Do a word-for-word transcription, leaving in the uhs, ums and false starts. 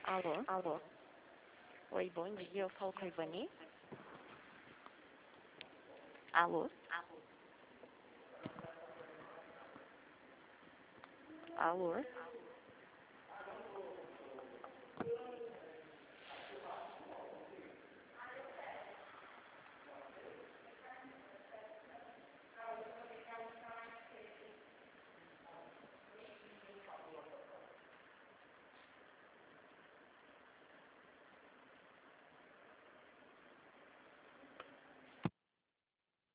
Alô? Alô? Oi, bom dia. Eu falo com a Ivani? Alô? Alô?